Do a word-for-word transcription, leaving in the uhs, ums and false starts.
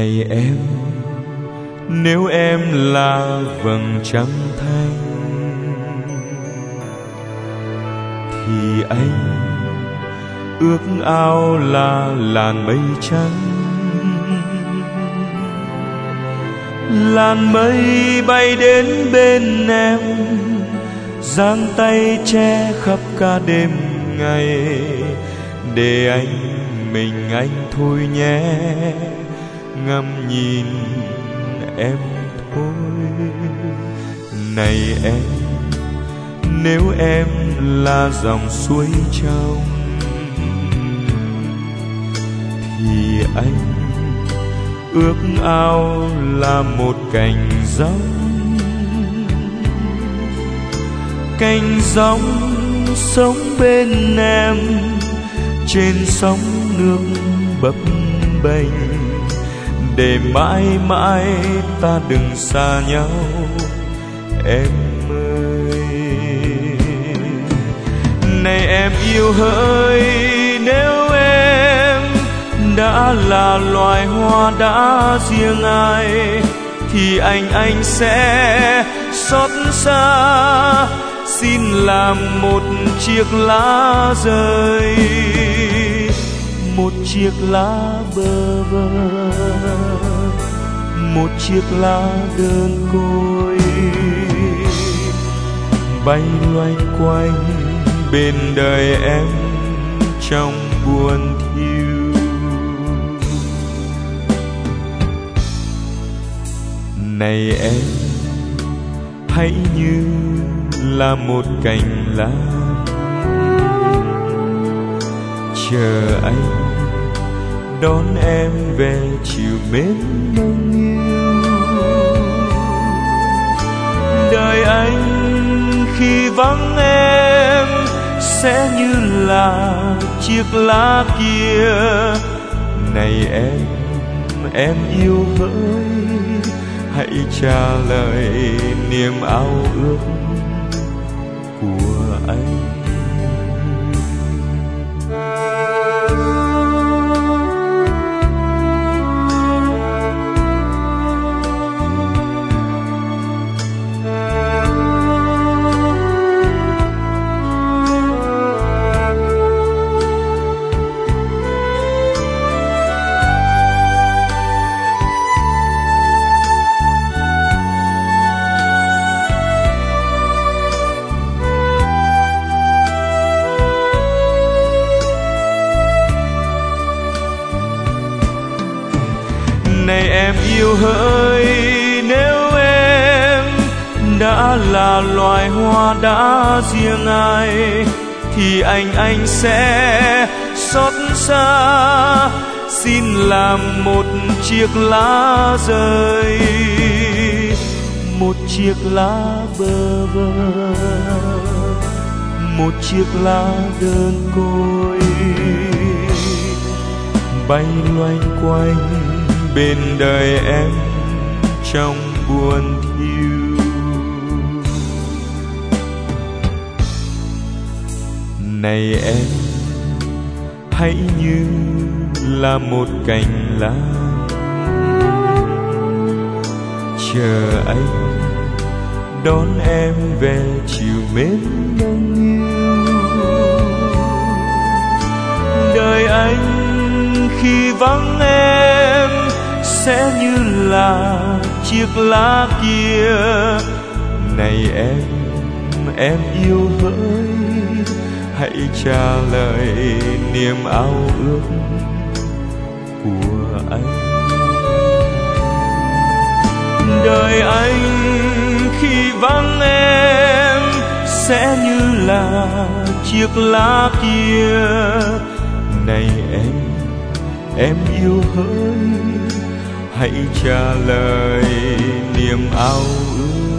Này em, nếu em là vầng trăng thanh thì anh ước ao là làn mây trắng. Làn mây bay đến bên em, giang tay che khắp cả đêm ngày, để anh mình anh thôi nhé, ngắm nhìn em thôi. Này em, nếu em là dòng suối trong thì anh ước ao là một cành gióng. Cành gióng sống bên em trên sóng nước bấp bênh, để mãi mãi ta đừng xa nhau em ơi. Này em yêu hỡi, nếu em đã là loài hoa đã riêng ai, thì anh anh sẽ xót xa, xin làm một chiếc lá rơi, một chiếc lá bơ vơ, một chiếc lá đơn côi, bay loanh quanh bên đời em trong buồn thiêu. Này em, hãy như là một cành lá chờ anh đón em về chiều mến nâng niu. Đời anh khi vắng em sẽ như là chiếc lá kia. Này em, em yêu hỡi, hãy trả lời niềm ao ước của anh. Này em yêu hỡi, nếu em đã là loài hoa đã riêng ai, thì anh anh sẽ xót xa, xin làm một chiếc lá rơi, một chiếc lá bơ vơ, một chiếc lá đơn côi, bay loanh quanh bên đời em trong buồn thiêu. Này em, hãy như là một cành lá chờ anh đón em về chiều mến nâng niu. Đời anh khi vắng em sẽ như là chiếc lá kia. Này em, em yêu hỡi, hãy trả lời niềm ao ước của anh. Đời anh khi vắng em sẽ như là chiếc lá kia. Này em, em yêu hỡi, hãy trả lời niềm ao ước